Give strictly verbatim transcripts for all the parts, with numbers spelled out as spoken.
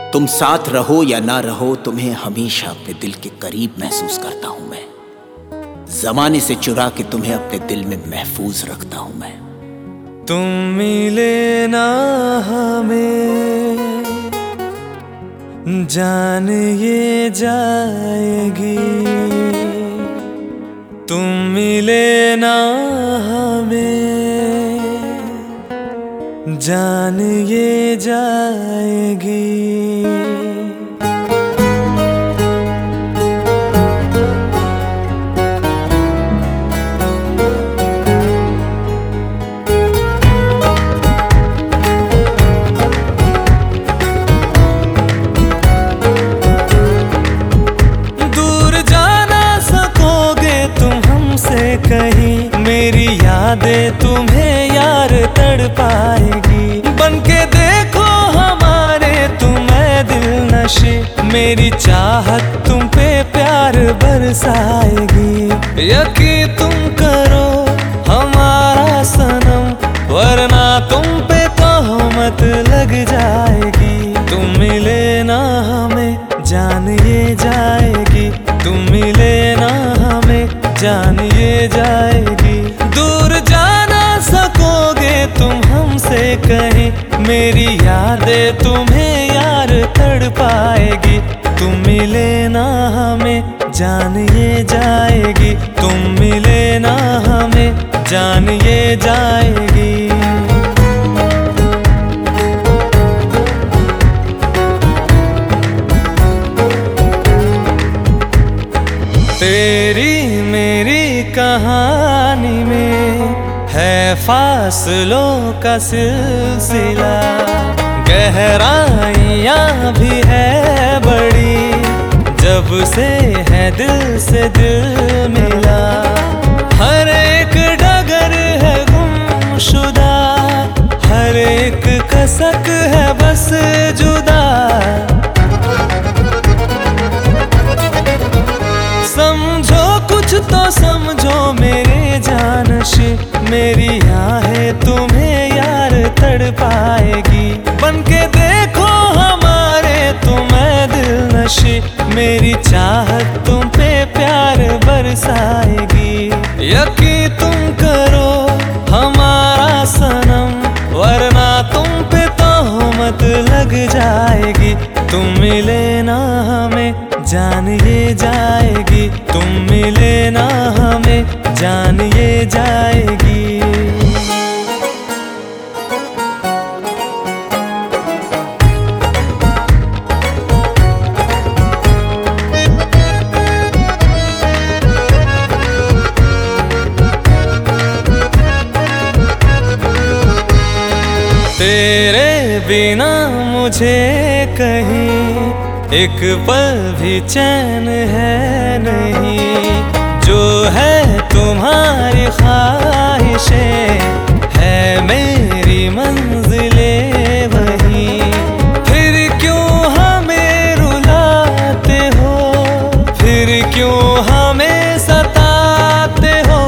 तुम साथ रहो या ना रहो, तुम्हें हमेशा अपने दिल के करीब महसूस करता हूं मैं। जमाने से चुरा के तुम्हें अपने दिल में महफूज रखता हूं मैं। तुम मिले ना हमें जान ये जाएगी, तुम मिले ना हमें जान ये जाएगी। कहीं मेरी यादें तुम्हें यार तड़पाएगी। बनके देखो हमारे तुम्हें दिल नशे, मेरी चाहत तुम पे प्यार बरसाएगी। यकीन तुम करो हमारा सनम, वरना तुम पे तोहमत लग जाएगी। तुम मिले ना हमें जान ये जाएगी, तुम मिले ना हमें जान ये जाएगी। दूर जा ना सकोगे तुम हमसे कहीं, मेरी यादें तुम्हें यार तड़पाएगी। तुम मिले ना हमें जान ये जाएगी, तुम मिले ना हमें जान ये जाएगी। तेरी मेरी कहानी में है फासलों का सिलसिला, गहराइयाँ भी है बड़ी जब से है दिल से दिल मिला। हर एक डगर है गुमशुदा, हर एक कसक है बस जुदा। समझो कुछ तो समझो मेरे जानशी, मेरी आहें तुम्हें यार तड़पाएगी। बनके देखो हमारे तुम्हें दिल नशी, मेरी चाहत तुम पे प्यार बरसाएगी। यकीन तुम करो हमारा सनम, वरना तुम पे तोहमत लग जाएगी। तुम मिले ना हमें जान ये जाएगी, तुम मिले ना हमें जान ये जाएगी। तेरे बिना मुझे कहीं एक पल भी चैन है नहीं, जो है तुम्हारी ख्वाहिशें है मेरी मंजिलें वही। फिर क्यों हमें रुलाते हो, फिर क्यों हमें सताते हो।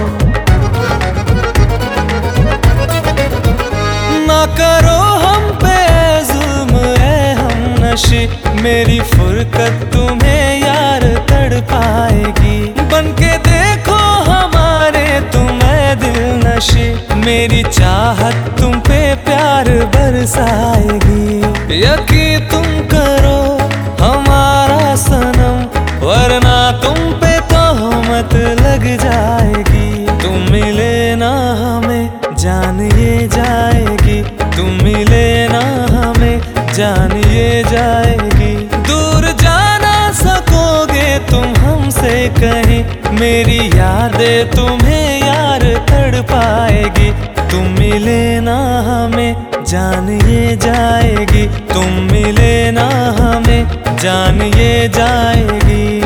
ना करो हम पे जुल्म ए हमनशी, मेरी फुरकत तुम्हें यार तड़पाएगी। बनके देखो हमारे तुम्हें दिल नशी, मेरी चाहत तुम पे प्यार बरसाएगी। यकीन तुम करो हमारा सनम, वरना तुम पे तोहमत लग जाएगी। तुम मिले ना हमें जान ये जाएगी, तुम मिले ना हमें जान ये जाएगी। दूर जा ना सकोगे तुम हमसे कहीं, मेरी यादें तुम्हें यार तड़पाएगी। तुम मिले ना हमें जान ये जाएगी, तुम मिले ना हमें जान ये जाएगी।